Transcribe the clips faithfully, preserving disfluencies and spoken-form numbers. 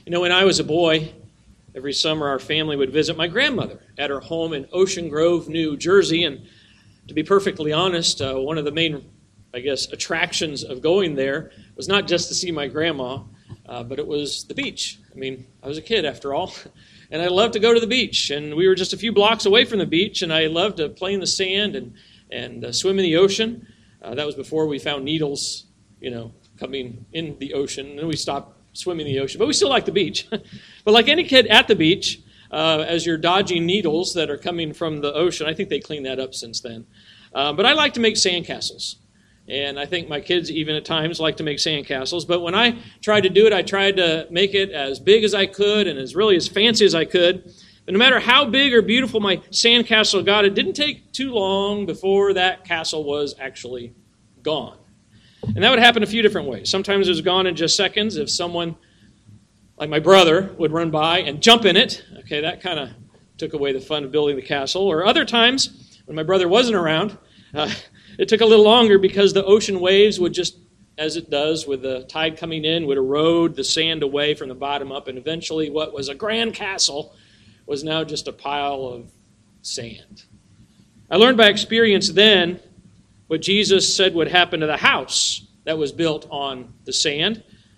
You know, when I was a boy, every summer our family would visit my grandmother at her home in Ocean Grove, New Jersey. And to be perfectly honest, uh, one of the main, I guess, attractions of going there was not just to see my grandma, uh, but it was the beach. I mean, I was a kid after all, and I loved to go to the beach. And we were just a few blocks away from the beach, and I loved to play in the sand and, and uh, swim in the ocean. Uh, that was before we found needles, you know, coming in the ocean, and then we stopped swimming in the ocean. But we still like the beach. But like any kid at the beach, uh, as you're dodging needles that are coming from the ocean, I think they cleaned that up since then. Uh, but I like to make sandcastles. And I think my kids even at times like to make sandcastles. But when I tried to do it, I tried to make it as big as I could and as really as fancy as I could. But no matter how big or beautiful my sandcastle got, it didn't take too long before that castle was actually gone. And that would happen a few different ways. Sometimes it was gone in just seconds. If someone, like my brother, would run by and jump in it, okay, that kind of took away the fun of building the castle. Or other times, when my brother wasn't around, uh, it took a little longer because the ocean waves would just, as it does with the tide coming in, would erode the sand away from the bottom up. And eventually what was a grand castle was now just a pile of sand. I learned by experience then what Jesus said would happen to the house that was built on the sand.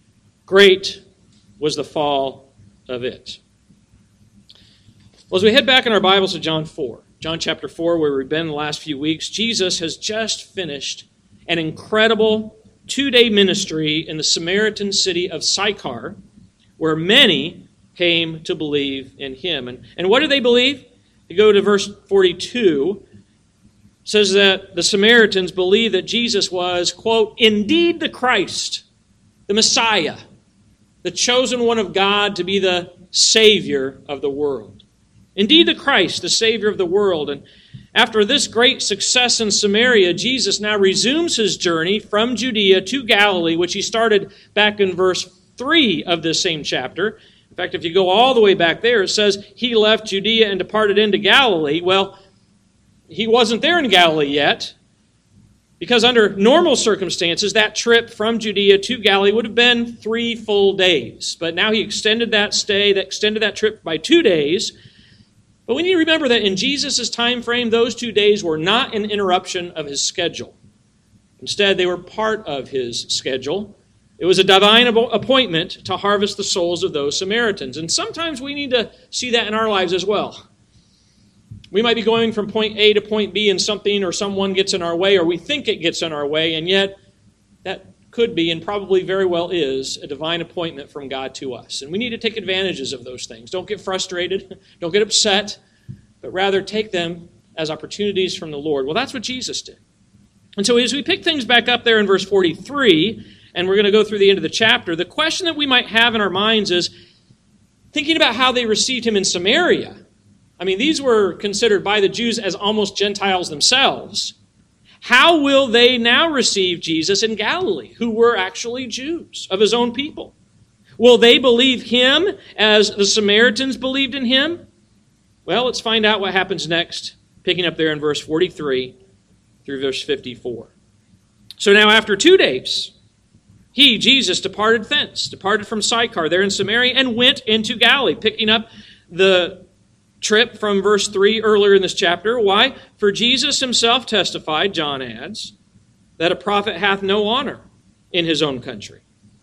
Great was the fall of it. Well, as we head back in our Bibles to John four, John chapter four, where we've been the last few weeks, Jesus has just finished an incredible two-day ministry in the Samaritan city of Sychar, where many came to believe in him. And, and what did they believe? You go to verse forty-two, says that the Samaritans believed that Jesus was, quote, indeed the Christ, the Messiah, the chosen one of God to be the Savior of the world. Indeed the Christ, the Savior of the world. And after this great success in Samaria, Jesus now resumes his journey from Judea to Galilee, which he started back in verse three of this same chapter. In fact, if you go all the way back there, it says he left Judea and departed into Galilee. Well, he wasn't there in Galilee yet, because under normal circumstances, that trip from Judea to Galilee would have been three full days. But now he extended that stay, that extended that trip by two days. But we need to remember that in Jesus' time frame, those two days were not an interruption of his schedule. Instead, they were part of his schedule. It was a divine appointment to harvest the souls of those Samaritans. And sometimes we need to see that in our lives as well. We might be going from point A to point B and something or someone gets in our way, or we think it gets in our way, and yet that could be and probably very well is a divine appointment from God to us. And we need to take advantages of those things. Don't get frustrated. Don't get upset, but rather take them as opportunities from the Lord. Well, that's what Jesus did. And so as we pick things back up there in verse forty-three, and we're going to go through the end of the chapter, the question that we might have in our minds is thinking about how they received him in Samaria. I mean, these were considered by the Jews as almost Gentiles themselves. How will they now receive Jesus in Galilee, who were actually Jews of his own people? Will they believe him as the Samaritans believed in him? Well, let's find out what happens next, picking up there in verse forty-three through verse fifty-four. So now after two days, he, Jesus, departed thence, departed from Sychar there in Samaria, and went into Galilee, picking up the trip from verse three earlier in this chapter. Why? For Jesus himself testified, John adds, that a prophet hath no honor in his own country.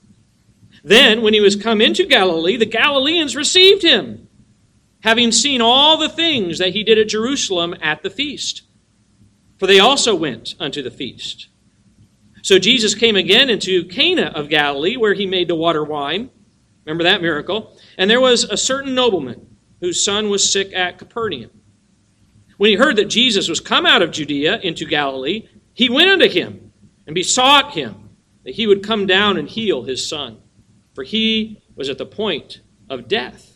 Then, when he was come into Galilee, the Galileans received him, having seen all the things that he did at Jerusalem at the feast. For they also went unto the feast. So Jesus came again into Cana of Galilee, where he made the water wine. Remember that miracle? And there was a certain nobleman whose son was sick at Capernaum. When he heard that Jesus was come out of Judea into Galilee, he went unto him and besought him that he would come down and heal his son, for he was at the point of death.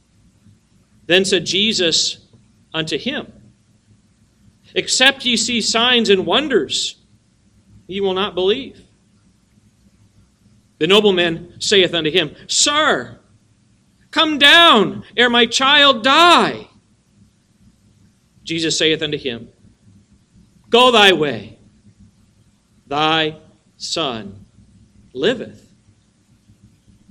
Then said Jesus unto him, Except ye see signs and wonders, ye will not believe. The nobleman saith unto him, Sir, come down, ere my child die. Jesus saith unto him, Go thy way, thy son liveth.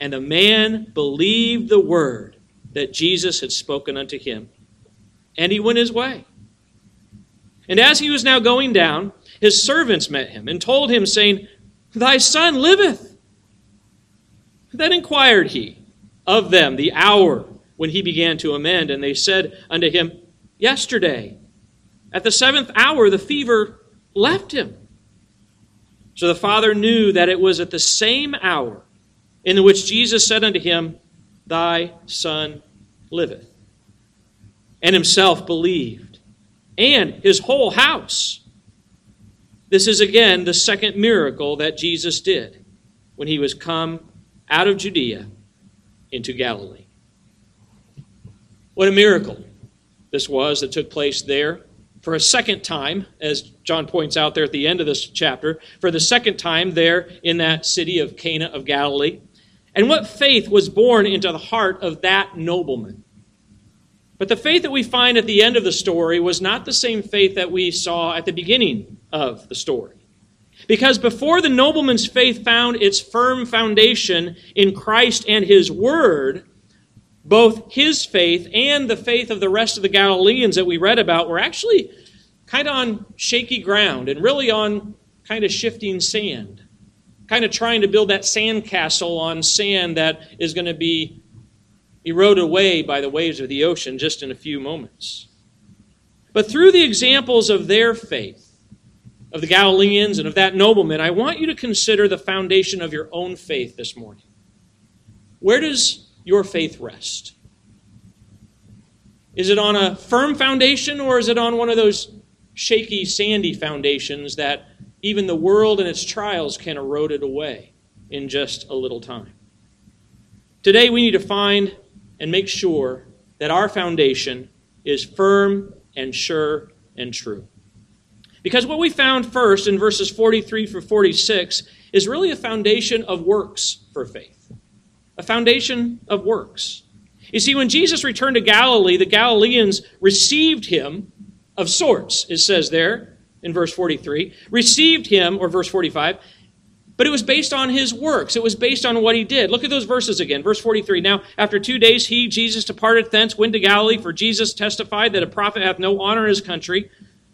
And the man believed the word that Jesus had spoken unto him, and he went his way. And as he was now going down, his servants met him and told him, saying, Thy son liveth. Then inquired he of them the hour when he began to amend, and they said unto him, Yesterday, at the seventh hour, the fever left him. So the father knew that it was at the same hour in which Jesus said unto him, Thy son liveth. And himself believed, and his whole house. This is again the second miracle that Jesus did when he was come out of Judea into Galilee. What a miracle this was that took place there. For a second time, as John points out there at the end of this chapter, for the second time there in that city of Cana of Galilee. And what faith was born into the heart of that nobleman? But the faith that we find at the end of the story was not the same faith that we saw at the beginning of the story. Because before the nobleman's faith found its firm foundation in Christ and his word, both his faith and the faith of the rest of the Galileans that we read about were actually kind of on shaky ground and really on kind of shifting sand. Kind of trying to build that sandcastle on sand that is going to be eroded away by the waves of the ocean just in a few moments. But through the examples of their faith, of the Galileans and of that nobleman, I want you to consider the foundation of your own faith this morning. Where does your faith rest? Is it on a firm foundation, or is it on one of those shaky, sandy foundations that even the world and its trials can erode it away in just a little time? Today we need to find and make sure that our foundation is firm and sure and true. Because what we found first in verses forty-three through forty-six is really a foundation of works for faith. A foundation of works. You see, when Jesus returned to Galilee, the Galileans received him of sorts, it says there in verse forty-three. Received him, or verse forty-five, but it was based on his works. It was based on what he did. Look at those verses again. Verse forty-three. Now, after two days, he, Jesus, departed thence, went to Galilee, for Jesus testified that a prophet hath no honor in his country.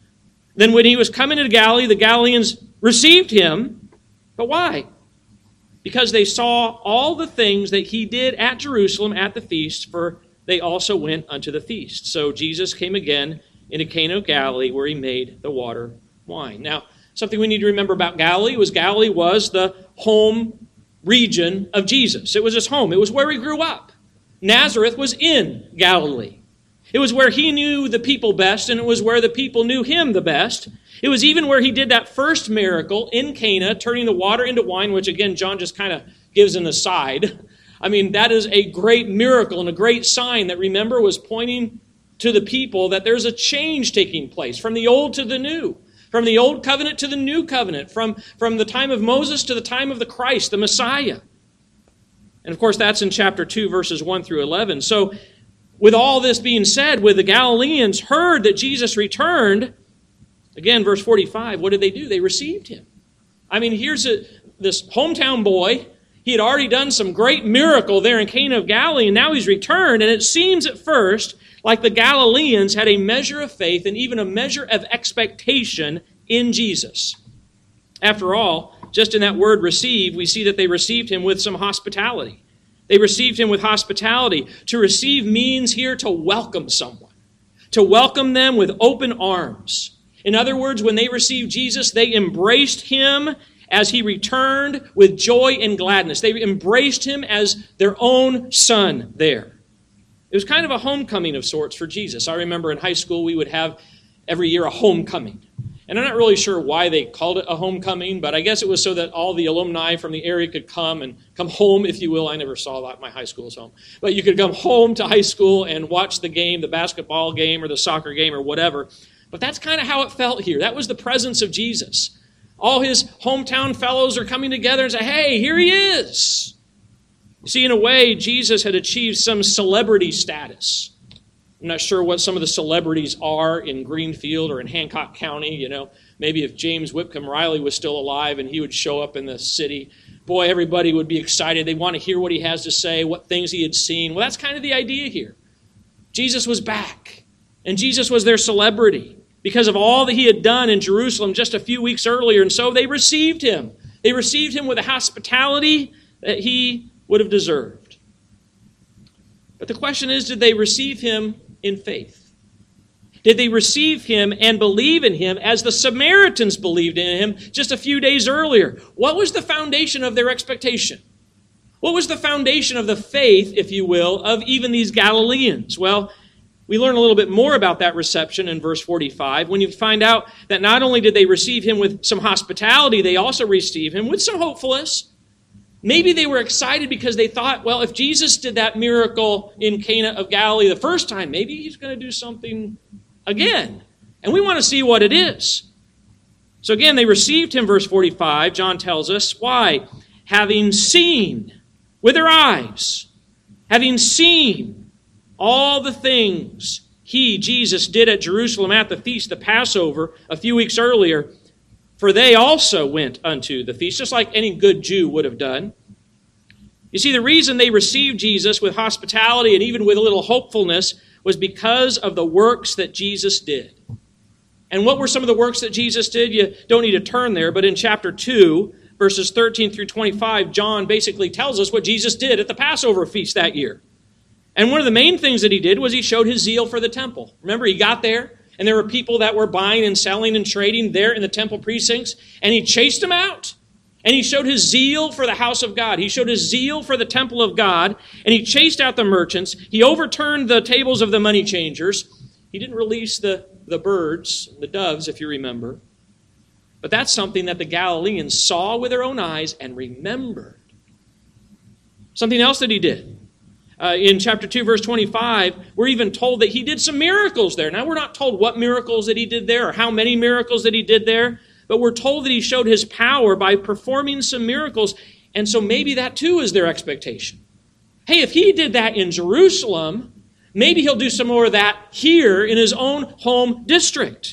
Then when he was coming into Galilee, the Galileans received him. But why? Because they saw all the things that he did at Jerusalem at the feast, for they also went unto the feast. So Jesus came again into Cana of Galilee, where he made the water wine. Now, something we need to remember about Galilee was Galilee was the home region of Jesus. It was his home. It was where he grew up. Nazareth was in Galilee. It was where he knew the people best, and it was where the people knew him the best. It was even where he did that first miracle in Cana, turning the water into wine, which again, John just kind of gives an aside. I mean, that is a great miracle and a great sign that, remember, was pointing to the people that there's a change taking place from the old to the new, from the old covenant to the new covenant, from, from the time of Moses to the time of the Christ, the Messiah. And of course, that's in chapter two, verses one through eleven. So, with all this being said, when the Galileans heard that Jesus returned, again, verse forty-five, what did they do? They received him. I mean, here's a, this hometown boy. He had already done some great miracle there in Cana of Galilee, and now he's returned. And it seems at first like the Galileans had a measure of faith and even a measure of expectation in Jesus. After all, just in that word receive, we see that they received him with some hospitality. They received him with hospitality. To receive means here to welcome someone, to welcome them with open arms. In other words, when they received Jesus, they embraced him as he returned with joy and gladness. They embraced him as their own son there. It was kind of a homecoming of sorts for Jesus. I remember in high school we would have every year a homecoming. And I'm not really sure why they called it a homecoming, but I guess it was so that all the alumni from the area could come and come home, if you will. I never saw that at my high school's home. But you could come home to high school and watch the game, the basketball game or the soccer game or whatever. But that's kind of how it felt here. That was the presence of Jesus. All his hometown fellows are coming together and say, hey, here he is. You see, in a way, Jesus had achieved some celebrity status. I'm not sure what some of the celebrities are in Greenfield or in Hancock County. You know, maybe if James Whitcomb Riley was still alive and he would show up in the city. boy, everybody would be excited. They want to hear what he has to say, what things he had seen. Well, that's kind of the idea here. Jesus was back, and Jesus was their celebrity because of all that he had done in Jerusalem just a few weeks earlier, and so they received him. They received him with a hospitality that he would have deserved. But the question is, did they receive him in faith? Did they receive him and believe in him as the Samaritans believed in him just a few days earlier? What was the foundation of their expectation? What was the foundation of the faith, if you will, of even these Galileans? Well, we learn a little bit more about that reception in verse forty-five when you find out that not only did they receive him with some hospitality, they also received him with some hopefulness. Maybe they were excited because they thought, well, if Jesus did that miracle in Cana of Galilee the first time, maybe he's going to do something again. And we want to see what it is. So again, they received him, verse forty-five, John tells us. Why? Having seen with their eyes, having seen all the things he, Jesus, did at Jerusalem at the feast, the Passover, a few weeks earlier, for they also went unto the feast, just like any good Jew would have done. You see, the reason they received Jesus with hospitality and even with a little hopefulness was because of the works that Jesus did. And what were some of the works that Jesus did? You don't need to turn there, but in chapter two, verses thirteen through twenty-five, John basically tells us what Jesus did at the Passover feast that year. And one of the main things that he did was he showed his zeal for the temple. Remember, he got there, and there were people that were buying and selling and trading there in the temple precincts, and he chased them out. And he showed his zeal for the house of God. He showed his zeal for the temple of God, and he chased out the merchants. He overturned the tables of the money changers. He didn't release the, the birds, the doves, if you remember. But that's something that the Galileans saw with their own eyes and remembered. Something else that he did. Uh, in chapter two, verse twenty-five, we're even told that he did some miracles there. Now, we're not told what miracles that he did there or how many miracles that he did there, but we're told that he showed his power by performing some miracles, and so maybe that too is their expectation. Hey, if he did that in Jerusalem, maybe he'll do some more of that here in his own home district.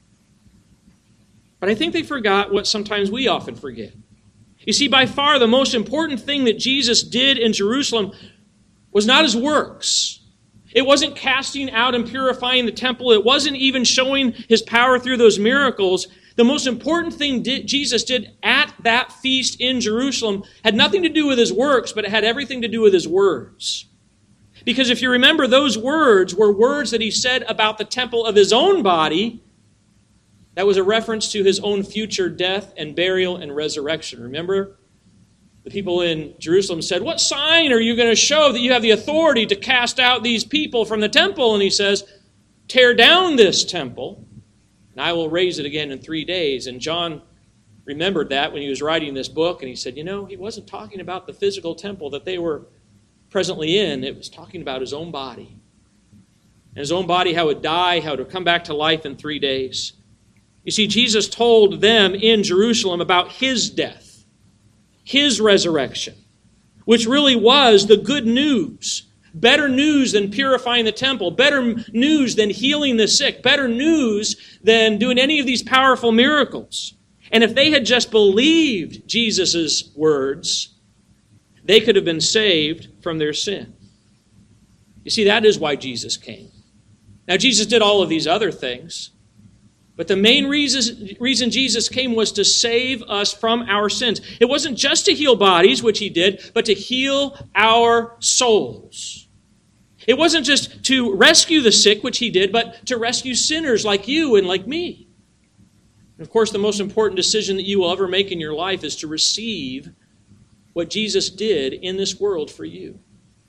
But I think they forgot what sometimes we often forget. You see, by far the most important thing that Jesus did in Jerusalem was not his works. It wasn't casting out and purifying the temple. It wasn't even showing his power through those miracles. The most important thing did, Jesus did at that feast in Jerusalem had nothing to do with his works, but it had everything to do with his words. Because if you remember, those words were words that he said about the temple of his own body. That was a reference to his own future death and burial and resurrection. Remember? The people in Jerusalem said, what sign are you going to show that you have the authority to cast out these people from the temple? And he says, tear down this temple, and I will raise it again in three days. And John remembered that when he was writing this book, and he said, you know, he wasn't talking about the physical temple that they were presently in. It was talking about his own body. And his own body, how it would die, how it would come back to life in three days. You see, Jesus told them in Jerusalem about his death, his resurrection, which really was the good news. Better news than purifying the temple. Better news than healing the sick. Better news than doing any of these powerful miracles. And if they had just believed Jesus' words, they could have been saved from their sin. You see, that is why Jesus came. Now, Jesus did all of these other things. But the main reason, reason Jesus came was to save us from our sins. It wasn't just to heal bodies, which he did, but to heal our souls. It wasn't just to rescue the sick, which he did, but to rescue sinners like you and like me. And of course, the most important decision that you will ever make in your life is to receive what Jesus did in this world for you.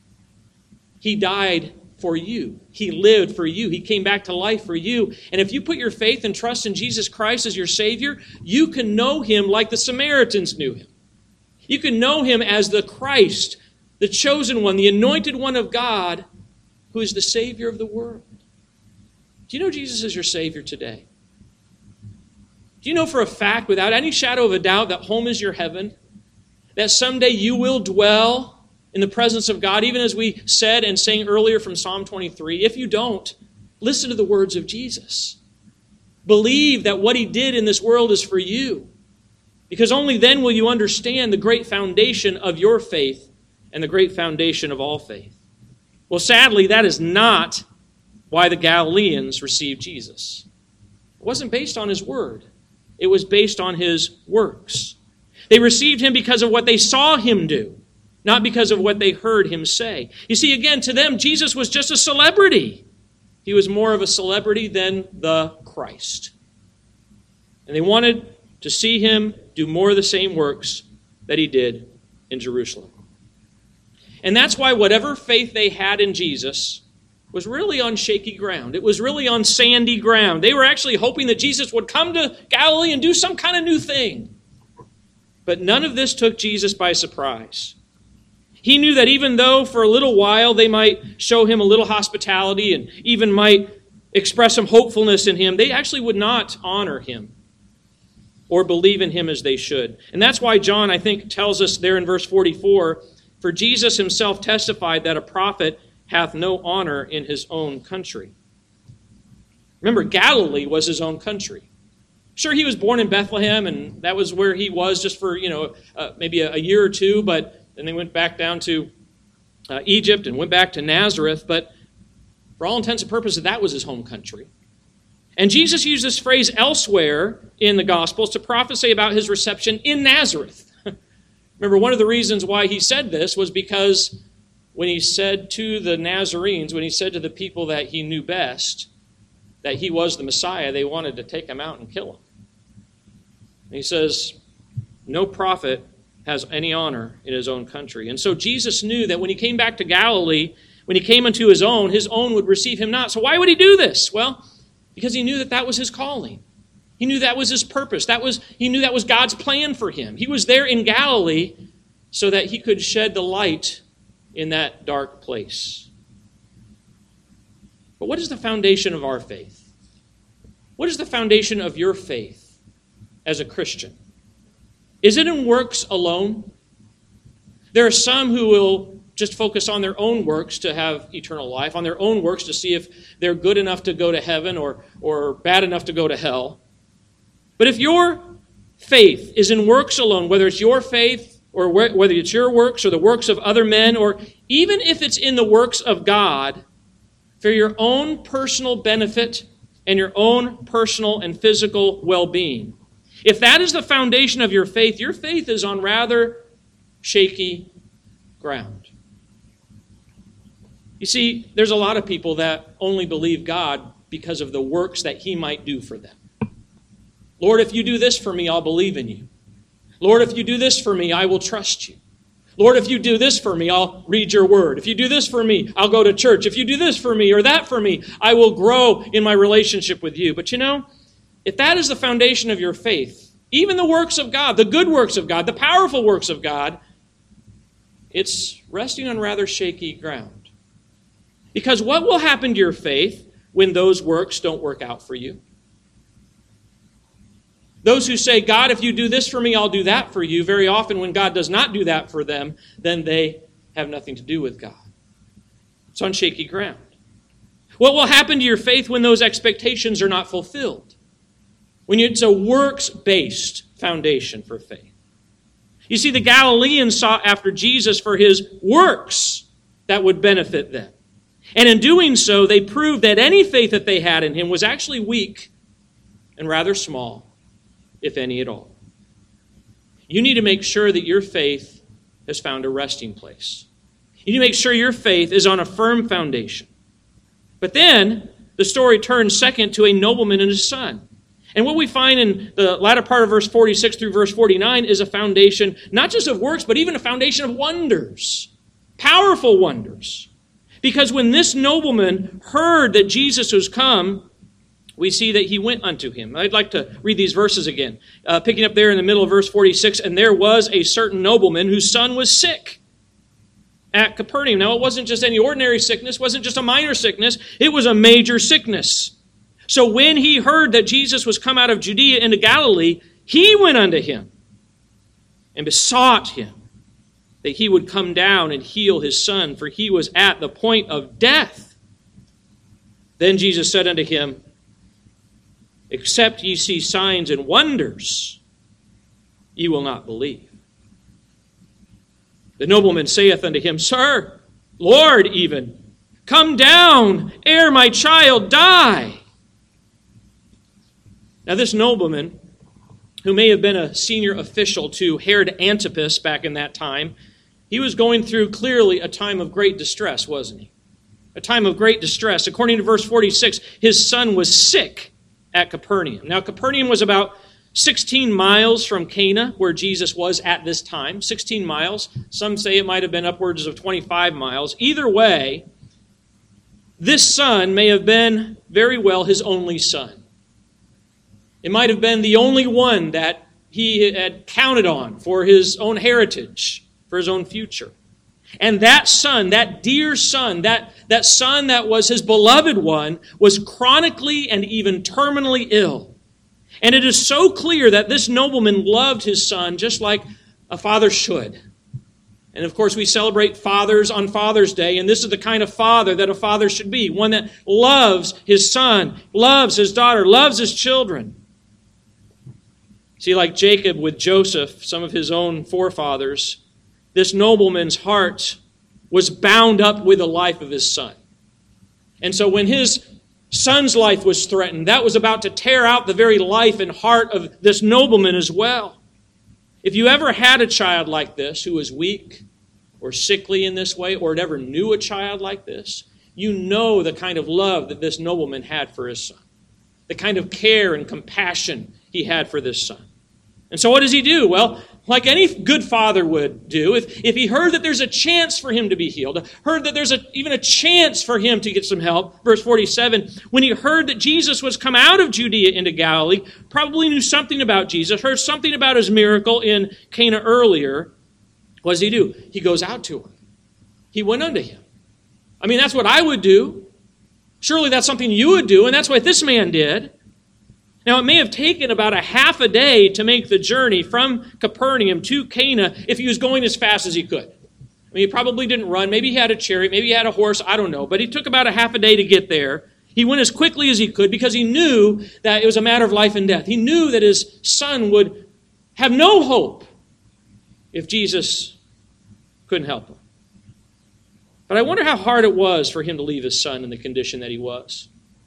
He died for you. He lived for you. He came back to life for you. And if you put your faith and trust in Jesus Christ as your Savior, you can know him like the Samaritans knew him. You can know him as the Christ, the chosen one, the anointed one of God, who is the Savior of the world. Do you know Jesus is your Savior today? Do you know for a fact, without any shadow of a doubt, that home is your heaven? That someday you will dwell in the presence of God, even as we said and sang earlier from Psalm twenty-three. If you don't, listen to the words of Jesus. Believe that what he did in this world is for you. Because only then will you understand the great foundation of your faith and the great foundation of all faith. Well, sadly, that is not why the Galileans received Jesus. It wasn't based on his word. It was based on his works. They received him because of what they saw him do, not because of what they heard him say. You see, again, to them, Jesus was just a celebrity. He was more of a celebrity than the Christ. And they wanted to see him do more of the same works that he did in Jerusalem. And that's why whatever faith they had in Jesus was really on shaky ground. It was really on sandy ground. They were actually hoping that Jesus would come to Galilee and do some kind of new thing. But none of this took Jesus by surprise. He knew that even though for a little while they might show him a little hospitality and even might express some hopefulness in him, they actually would not honor him or believe in him as they should. And that's why John, I think, tells us there in verse forty-four, for Jesus himself testified that a prophet hath no honor in his own country. Remember, Galilee was his own country. Sure, he was born in Bethlehem, and that was where he was just for, you know, uh, maybe a, a year or two, but then they went back down to uh, Egypt and went back to Nazareth, but for all intents and purposes, that was his home country. And Jesus used this phrase elsewhere in the Gospels to prophesy about his reception in Nazareth. Remember, one of the reasons why he said this was because when he said to the Nazarenes, when he said to the people that he knew best, that he was the Messiah, they wanted to take him out and kill him. And he says, no prophet has any honor in his own country. And so Jesus knew that when he came back to Galilee, when he came unto his own, his own would receive him not. So why would he do this? Well, because he knew that that was his calling. He knew that was his purpose. That was, he knew that was God's plan for him. He was there in Galilee so that he could shed the light in that dark place. But what is the foundation of our faith? What is the foundation of your faith as a Christian? Is it in works alone? There are some who will just focus on their own works to have eternal life, on their own works to see if they're good enough to go to heaven or, or bad enough to go to hell. But if your faith is in works alone, whether it's your faith or whether it's your works or the works of other men, or even if it's in the works of God, for your own personal benefit and your own personal and physical well-being, if that is the foundation of your faith, your faith is on rather shaky ground. You see, there's a lot of people that only believe God because of the works that he might do for them. Lord, if you do this for me, I'll believe in you. Lord, if you do this for me, I will trust you. Lord, if you do this for me, I'll read your word. If you do this for me, I'll go to church. If you do this for me or that for me, I will grow in my relationship with you. But you know, if that is the foundation of your faith, even the works of God, the good works of God, the powerful works of God, it's resting on rather shaky ground. Because what will happen to your faith when those works don't work out for you? Those who say, God, if you do this for me, I'll do that for you, very often when God does not do that for them, then they have nothing to do with God. It's on shaky ground. What will happen to your faith when those expectations are not fulfilled? When it's a works-based foundation for faith. You see, the Galileans sought after Jesus for his works that would benefit them. And in doing so, they proved that any faith that they had in him was actually weak and rather small, if any at all. You need to make sure that your faith has found a resting place. You need to make sure your faith is on a firm foundation. But then, the story turns second to a nobleman and his son. And what we find in the latter part of verse forty-six through verse forty-nine is a foundation, not just of works, but even a foundation of wonders. Powerful wonders. Because when this nobleman heard that Jesus was come, we see that he went unto him. I'd like to read these verses again. Uh, picking up there in the middle of verse forty-six, and there was a certain nobleman whose son was sick at Capernaum. Now, it wasn't just any ordinary sickness, wasn't just a minor sickness, it was a major sickness. So when he heard that Jesus was come out of Judea into Galilee, he went unto him and besought him that he would come down and heal his son, for he was at the point of death. Then Jesus said unto him, except ye see signs and wonders, ye will not believe. The nobleman saith unto him, Sir, Lord even, come down ere my child die. Now this nobleman, who may have been a senior official to Herod Antipas back in that time, he was going through clearly a time of great distress, wasn't he? A time of great distress. According to verse forty-six, his son was sick at Capernaum. Now Capernaum was about sixteen miles from Cana, where Jesus was at this time. sixteen miles. Some say it might have been upwards of twenty-five miles. Either way, this son may have been very well his only son. It might have been the only one that he had counted on for his own heritage, for his own future. And that son, that dear son, that, that son that was his beloved one, was chronically and even terminally ill. And it is so clear that this nobleman loved his son just like a father should. And of course, we celebrate fathers on Father's Day, and this is the kind of father that a father should be, one that loves his son, loves his daughter, loves his children. See, like Jacob with Joseph, some of his own forefathers, this nobleman's heart was bound up with the life of his son. And so when his son's life was threatened, that was about to tear out the very life and heart of this nobleman as well. If you ever had a child like this who was weak or sickly in this way, or never knew a child like this, you know the kind of love that this nobleman had for his son, the kind of care and compassion he had for this son. And so what does he do? Well, like any good father would do, if, if he heard that there's a chance for him to be healed, heard that there's a, even a chance for him to get some help, verse forty-seven, when he heard that Jesus was come out of Judea into Galilee, probably knew something about Jesus, heard something about his miracle in Cana earlier, what does he do? He goes out to him. He went unto him. I mean, that's what I would do. Surely that's something you would do, and that's what this man did. Now, it may have taken about a half a day to make the journey from Capernaum to Cana if he was going as fast as he could. I mean, he probably didn't run. Maybe he had a chariot. Maybe he had a horse. I don't know. But he took about a half a day to get there. He went as quickly as he could because he knew that it was a matter of life and death. He knew that his son would have no hope if Jesus couldn't help him. But I wonder how hard it was for him to leave his son in the condition that he was.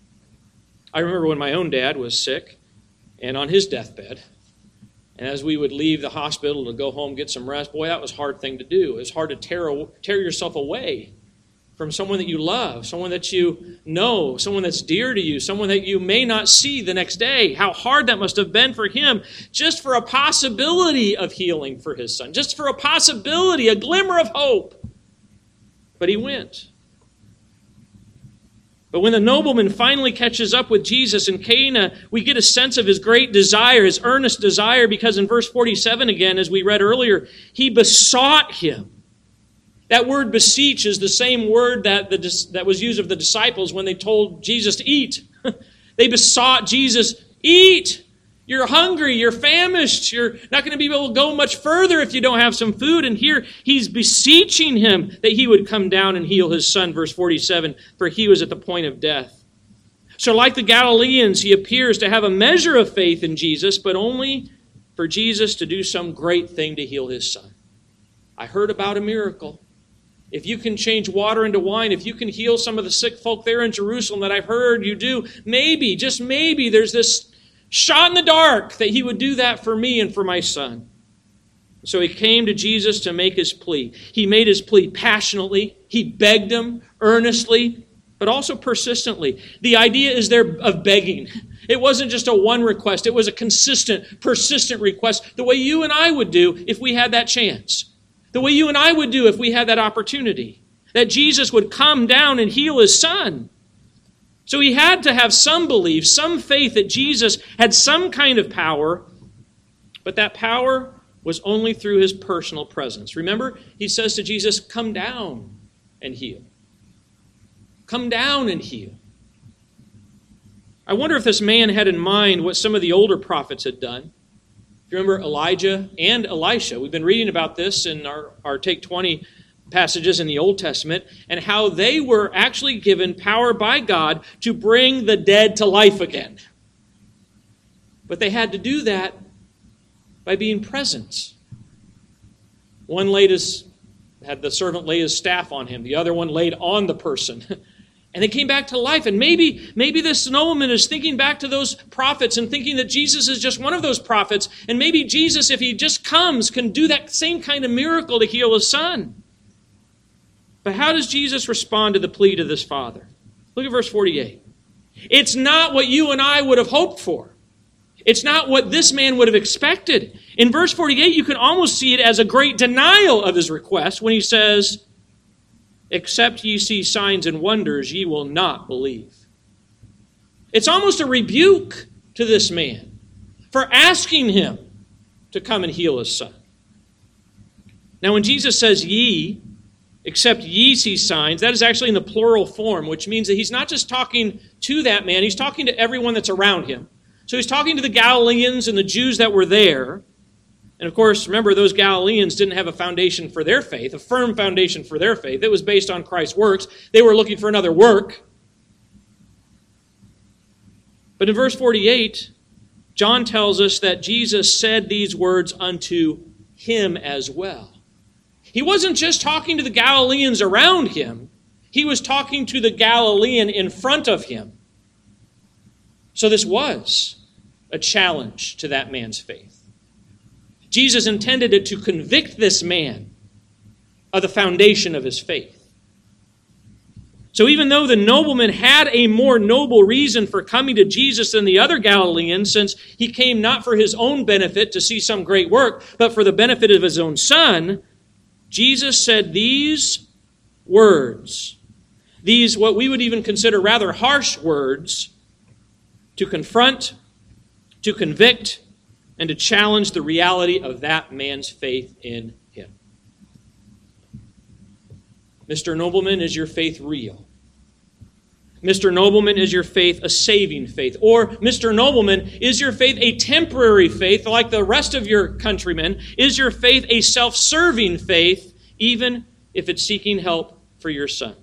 I remember when my own dad was sick and on his deathbed, and as we would leave the hospital to go home, get some rest, boy, that was a hard thing to do. It was hard to tear, tear yourself away from someone that you love, someone that you know, someone that's dear to you, someone that you may not see the next day. How hard that must have been for him, just for a possibility of healing for his son, just for a possibility, a glimmer of hope. But he went. But when the nobleman finally catches up with Jesus in Cana, we get a sense of his great desire, his earnest desire, because in verse forty-seven again, as we read earlier, he besought him. That word beseech is the same word that, the, that was used of the disciples when they told Jesus to eat. They besought Jesus, eat! You're hungry, you're famished, you're not going to be able to go much further if you don't have some food. And here he's beseeching him that he would come down and heal his son, verse forty-seven, for he was at the point of death. So like the Galileans, he appears to have a measure of faith in Jesus, but only for Jesus to do some great thing to heal his son. I heard about a miracle. If you can change water into wine, if you can heal some of the sick folk there in Jerusalem that I've heard you do, maybe, just maybe, there's this shot in the dark that he would do that for me and for my son. So he came to Jesus to make his plea. He made his plea passionately. He begged him earnestly, but also persistently. The idea is there of begging. It wasn't just a one request. It was a consistent, persistent request, the way you and I would do if we had that chance. The way you and I would do if we had that opportunity. That Jesus would come down and heal his son. So he had to have some belief, some faith that Jesus had some kind of power, but that power was only through his personal presence. Remember, he says to Jesus, come down and heal. Come down and heal. I wonder if this man had in mind what some of the older prophets had done. If you remember Elijah and Elisha, we've been reading about this in our, our Take twenty passages in the Old Testament, and how they were actually given power by God to bring the dead to life again. But they had to do that by being present. One laid his, had the servant lay his staff on him. The other one laid on the person. And they came back to life. And maybe, maybe this nobleman is thinking back to those prophets and thinking that Jesus is just one of those prophets. And maybe Jesus, if he just comes, can do that same kind of miracle to heal his son. But how does Jesus respond to the plea to this father? Look at verse forty-eight. It's not what you and I would have hoped for. It's not what this man would have expected. In verse forty-eight, you can almost see it as a great denial of his request when he says, except ye see signs and wonders, ye will not believe. It's almost a rebuke to this man for asking him to come and heal his son. Now, when Jesus says ye, except ye see signs, that is actually in the plural form, which means that he's not just talking to that man, he's talking to everyone that's around him. So he's talking to the Galileans and the Jews that were there. And of course, remember, those Galileans didn't have a foundation for their faith, a firm foundation for their faith. It was based on Christ's works. They were looking for another work. But in verse forty-eight, John tells us that Jesus said these words unto him as well. He wasn't just talking to the Galileans around him. He was talking to the Galilean in front of him. So this was a challenge to that man's faith. Jesus intended it to convict this man of the foundation of his faith. So even though the nobleman had a more noble reason for coming to Jesus than the other Galileans, since he came not for his own benefit to see some great work, but for the benefit of his own son, Jesus said these words, these what we would even consider rather harsh words, to confront, to convict, and to challenge the reality of that man's faith in him. Mister Nobleman, is your faith real? Mister Nobleman, is your faith a saving faith? Or, Mister Nobleman, is your faith a temporary faith like the rest of your countrymen? Is your faith a self-serving faith, even if it's seeking help for your son?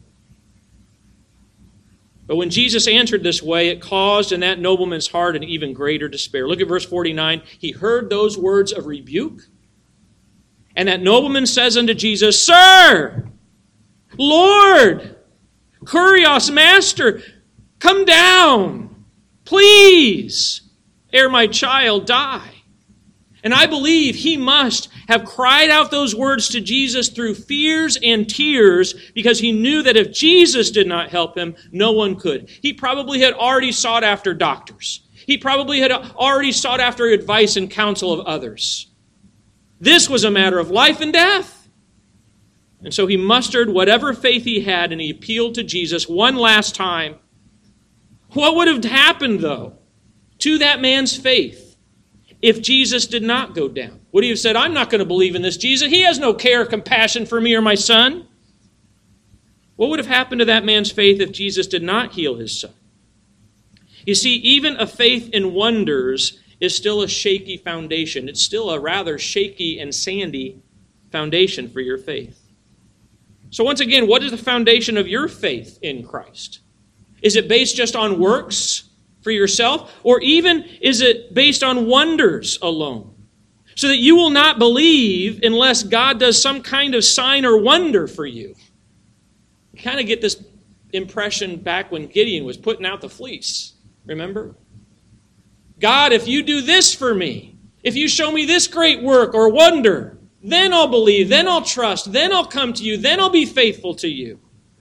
But when Jesus answered this way, it caused in that nobleman's heart an even greater despair. Look at verse forty-nine. He heard those words of rebuke. And that nobleman says unto Jesus, Sir, Lord, Kurios, Master, come down, please, ere my child die. And I believe he must have cried out those words to Jesus through fears and tears because he knew that if Jesus did not help him, no one could. He probably had already sought after doctors. He probably had already sought after advice and counsel of others. This was a matter of life and death. And so he mustered whatever faith he had and he appealed to Jesus one last time. What would have happened, though, to that man's faith if Jesus did not go down? Would he have said, I'm not going to believe in this Jesus. He has no care or compassion for me or my son. What would have happened to that man's faith if Jesus did not heal his son? You see, even a faith in wonders is still a shaky foundation. It's still a rather shaky and sandy foundation for your faith. So once again, what is the foundation of your faith in Christ? Is it based just on works for yourself? Or even is it based on wonders alone? So that you will not believe unless God does some kind of sign or wonder for you. You kind of get this impression back when Gideon was putting out the fleece. Remember? God, if you do this for me, if you show me this great work or wonder, then I'll believe, then I'll trust, then I'll come to you, then I'll be faithful to you.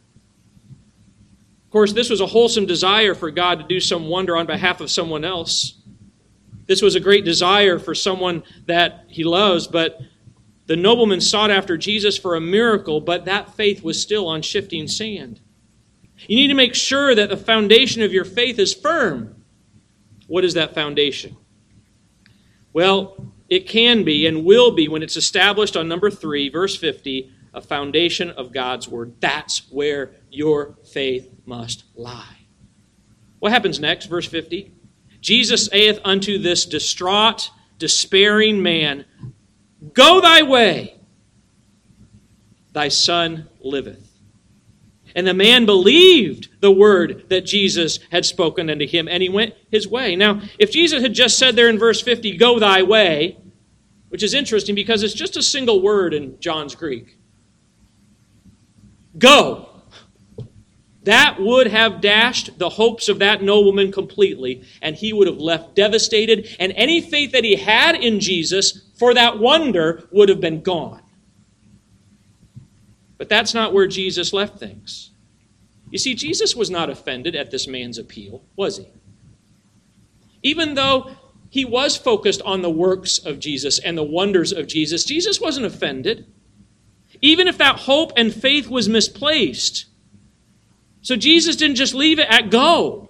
Of course, this was a wholesome desire for God to do some wonder on behalf of someone else. This was a great desire for someone that he loves, but the nobleman sought after Jesus for a miracle, but that faith was still on shifting sand. You need to make sure that the foundation of your faith is firm. What is that foundation? Well, it can be and will be when it's established on number three, verse fifty, a foundation of God's word. That's where your faith must lie. What happens next? Verse fifty. Jesus saith unto this distraught, despairing man, Go thy way, thy son liveth. And the man believed the word that Jesus had spoken unto him, and he went his way. Now, if Jesus had just said there in verse fifty, Go thy way, which is interesting because it's just a single word in John's Greek. Go. That would have dashed the hopes of that nobleman completely, and he would have left devastated, and any faith that he had in Jesus for that wonder would have been gone. But that's not where Jesus left things. You see, Jesus was not offended at this man's appeal, was he? Even though he was focused on the works of Jesus and the wonders of Jesus, Jesus wasn't offended. Even if that hope and faith was misplaced. So Jesus didn't just leave it at go.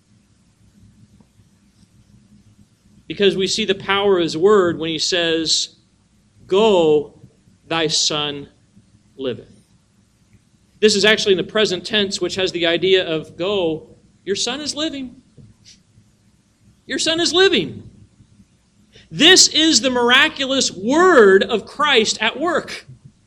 Because we see the power of his word when he says, "Go, thy son liveth." This is actually in the present tense, which has the idea of, go, your son is living. Your son is living. This is the miraculous word of Christ at work.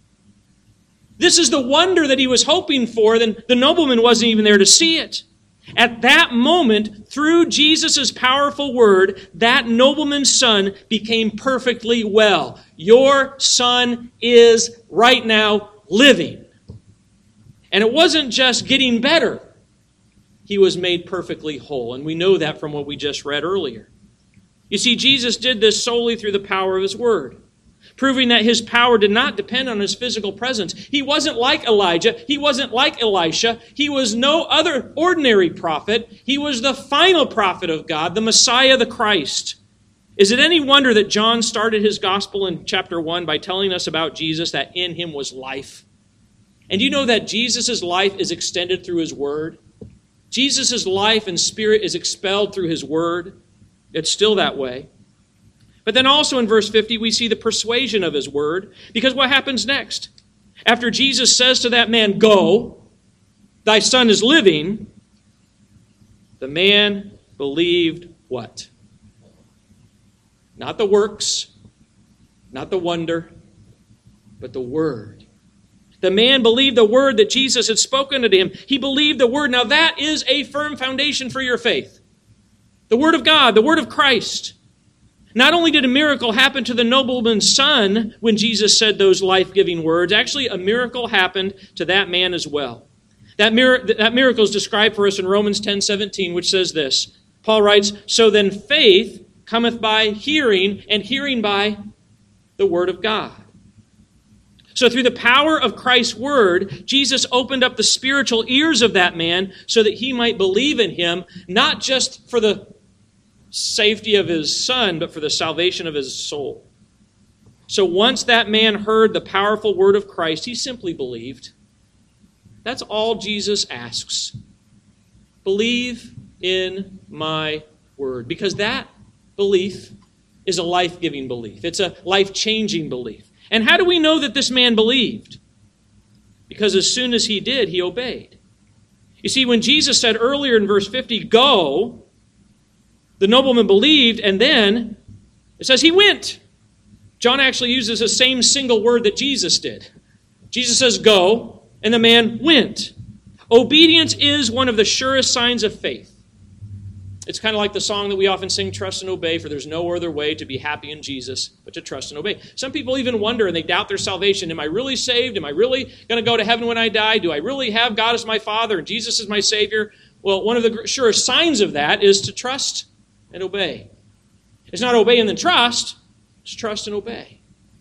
This is the wonder that he was hoping for. Then the nobleman wasn't even there to see it. At that moment, through Jesus' powerful word, that nobleman's son became perfectly well. Your son is right now living. And it wasn't just getting better. He was made perfectly whole. And we know that from what we just read earlier. You see, Jesus did this solely through the power of his word, proving that his power did not depend on his physical presence. He wasn't like Elijah. He wasn't like Elisha. He was no other ordinary prophet. He was the final prophet of God, the Messiah, the Christ. Is it any wonder that John started his gospel in chapter one by telling us about Jesus, that in him was life? And you know that Jesus' life is extended through his word? Jesus' life and spirit is expelled through his word. It's still that way. But then also in verse fifty, we see the persuasion of his word. Because what happens next? After Jesus says to that man, "Go, thy son is living," the man believed what? Not the works, not the wonder, but the word. The man believed the word that Jesus had spoken to him. He believed the word. Now that is a firm foundation for your faith. The word of God, the word of Christ. Not only did a miracle happen to the nobleman's son when Jesus said those life-giving words, actually a miracle happened to that man as well. That, mir- that miracle is described for us in Romans ten seventeen, which says this. Paul writes, "So then faith cometh by hearing, and hearing by the word of God." So through the power of Christ's word, Jesus opened up the spiritual ears of that man so that he might believe in him, not just for the safety of his son, but for the salvation of his soul. So once that man heard the powerful word of Christ, he simply believed. That's all Jesus asks. Believe in my word. Because that belief is a life-giving belief. It's a life-changing belief. And how do we know that this man believed? Because as soon as he did, he obeyed. You see, when Jesus said earlier in verse fifty, "Go," the nobleman believed, and then it says he went. John actually uses the same single word that Jesus did. Jesus says, "Go," and the man went. Obedience is one of the surest signs of faith. It's kind of like the song that we often sing, "Trust and obey, for there's no other way to be happy in Jesus but to trust and obey." Some people even wonder and they doubt their salvation. Am I really saved? Am I really going to go to heaven when I die? Do I really have God as my Father and Jesus as my Savior? Well, one of the surest signs of that is to trust and obey. It's not obey and then trust. It's trust and obey.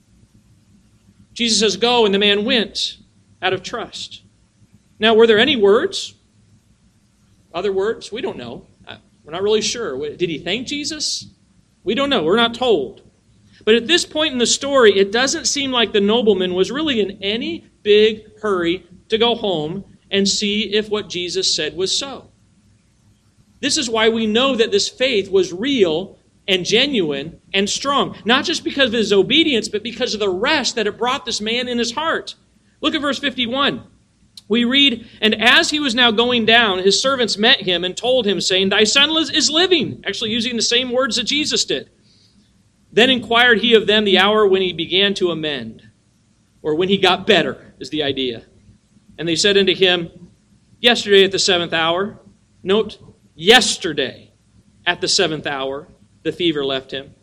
Jesus says, "Go," and the man went out of trust. Now, were there any words? Other words? We don't know. We're not really sure. Did he thank Jesus? We don't know. We're not told. But at this point in the story, it doesn't seem like the nobleman was really in any big hurry to go home and see if what Jesus said was so. This is why we know that this faith was real and genuine and strong. Not just because of his obedience, but because of the rest that it brought this man in his heart. Look at verse fifty-one. We read, "And as he was now going down, his servants met him and told him, saying, Thy son is living." Actually using the same words that Jesus did. "Then inquired he of them the hour when he began to amend." Or when he got better, is the idea. "And they said unto him, Yesterday at the seventh hour." Note, yesterday at the seventh hour, the fever left him.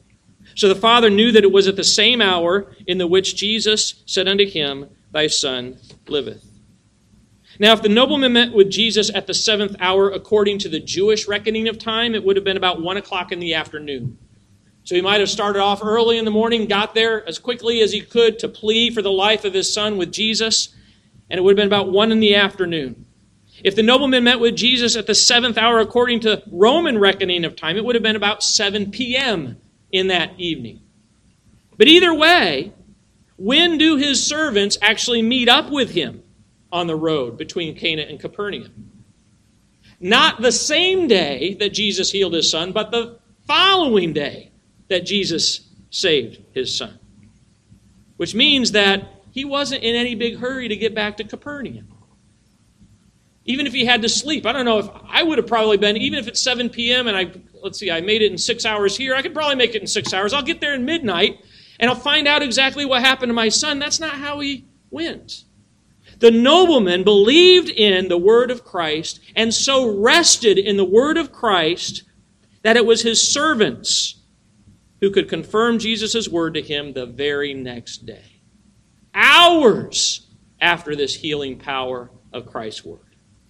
So the father knew that it was at the same hour in the which Jesus said unto him, Thy son liveth. Now, if the nobleman met with Jesus at the seventh hour, according to the Jewish reckoning of time, it would have been about one o'clock in the afternoon. So he might have started off early in the morning, got there as quickly as he could to plead for the life of his son with Jesus, and it would have been about one in the afternoon. If the nobleman met with Jesus at the seventh hour, according to Roman reckoning of time, it would have been about seven p.m. in that evening. But either way, when do his servants actually meet up with him on the road between Cana and Capernaum? Not the same day that Jesus healed his son, but the following day that Jesus saved his son. Which means that he wasn't in any big hurry to get back to Capernaum. Even if he had to sleep, I don't know if I would have probably been, even if it's seven p.m. and I, let's see, I made it in six hours here, I could probably make it in six hours. I'll get there at midnight and I'll find out exactly what happened to my son. That's not how he went. The nobleman believed in the word of Christ and so rested in the word of Christ that it was his servants who could confirm Jesus' word to him the very next day. Hours after this healing power of Christ's word.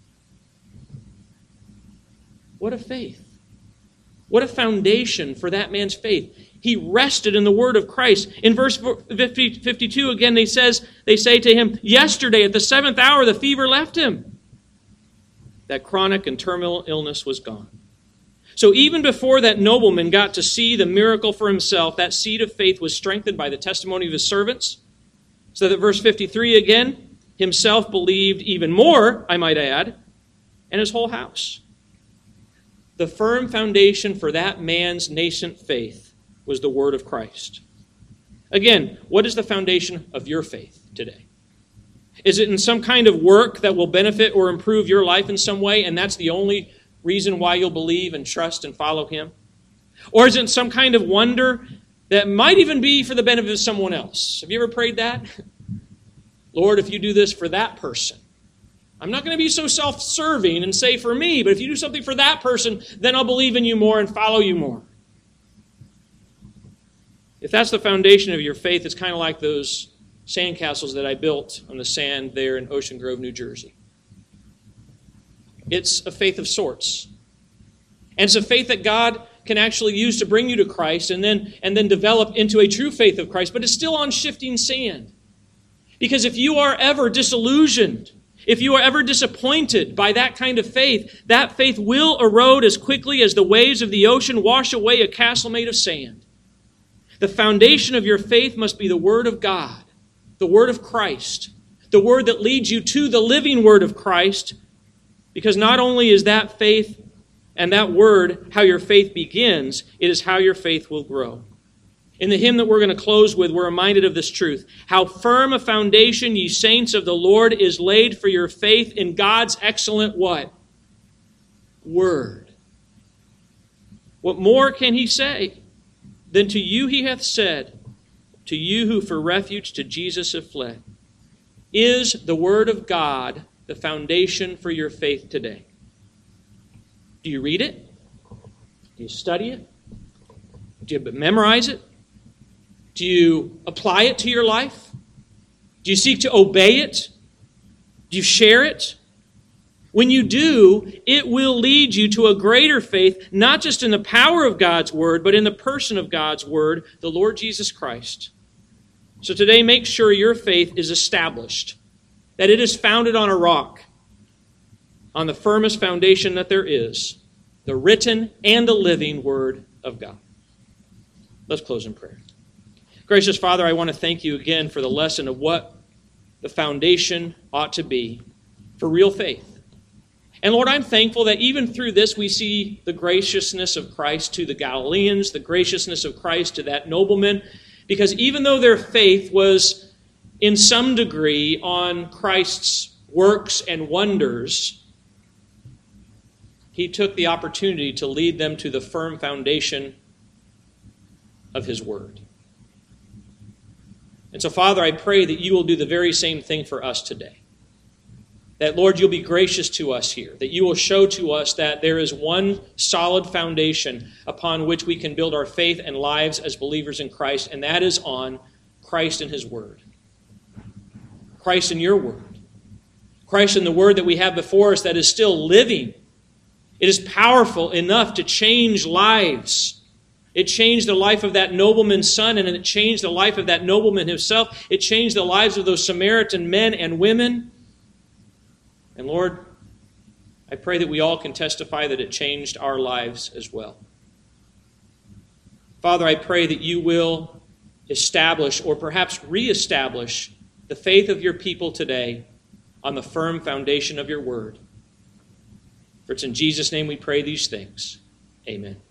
What a faith. What a foundation for that man's faith. He rested in the word of Christ. In verse fifty-two, again, they says they say to him, yesterday at the seventh hour the fever left him. That chronic and terminal illness was gone. So even before that nobleman got to see the miracle for himself, that seed of faith was strengthened by the testimony of his servants. So that verse fifty-three again, himself believed even more, I might add, and his whole house. The firm foundation for that man's nascent faith was the word of Christ. Again, what is the foundation of your faith today? Is it in some kind of work that will benefit or improve your life in some way, and that's the only reason why you'll believe and trust and follow him? Or is it in some kind of wonder that might even be for the benefit of someone else? Have you ever prayed that? Lord, if you do this for that person, I'm not going to be so self-serving and say for me, but if you do something for that person, then I'll believe in you more and follow you more. If that's the foundation of your faith, it's kind of like those sandcastles that I built on the sand there in Ocean Grove, New Jersey. It's a faith of sorts. And it's a faith that God can actually use to bring you to Christ and then, and then develop into a true faith of Christ, but it's still on shifting sand. Because if you are ever disillusioned, if you are ever disappointed by that kind of faith, that faith will erode as quickly as the waves of the ocean wash away a castle made of sand. The foundation of your faith must be the Word of God, the Word of Christ, the Word that leads you to the living Word of Christ, because not only is that faith and that Word how your faith begins, it is how your faith will grow. In the hymn that we're going to close with, we're reminded of this truth. How firm a foundation, ye saints of the Lord, is laid for your faith in God's excellent what? Word. What more can he say than to you he hath said, to you who for refuge to Jesus have fled? Is the Word of God the foundation for your faith today? Do you read it? Do you study it? Do you memorize it? Do you apply it to your life? Do you seek to obey it? Do you share it? When you do, it will lead you to a greater faith, not just in the power of God's Word, but in the person of God's Word, the Lord Jesus Christ. So today, make sure your faith is established, that it is founded on a rock, on the firmest foundation that there is, the written and the living Word of God. Let's close in prayer. Gracious Father, I want to thank you again for the lesson of what the foundation ought to be for real faith. And Lord, I'm thankful that even through this we see the graciousness of Christ to the Galileans, the graciousness of Christ to that nobleman, because even though their faith was in some degree on Christ's works and wonders, he took the opportunity to lead them to the firm foundation of his word. And so, Father, I pray that you will do the very same thing for us today. that, Lord, you'll be gracious to us here, that you will show to us that there is one solid foundation upon which we can build our faith and lives as believers in Christ, and that is on Christ and his word. Christ in your word. Christ in the word that we have before us that is still living. It is powerful enough to change lives. It changed the life of that nobleman's son, and it changed the life of that nobleman himself. It changed the lives of those Samaritan men and women. And Lord, I pray that we all can testify that it changed our lives as well. Father, I pray that you will establish or perhaps reestablish the faith of your people today on the firm foundation of your word. For it's in Jesus' name we pray these things. Amen.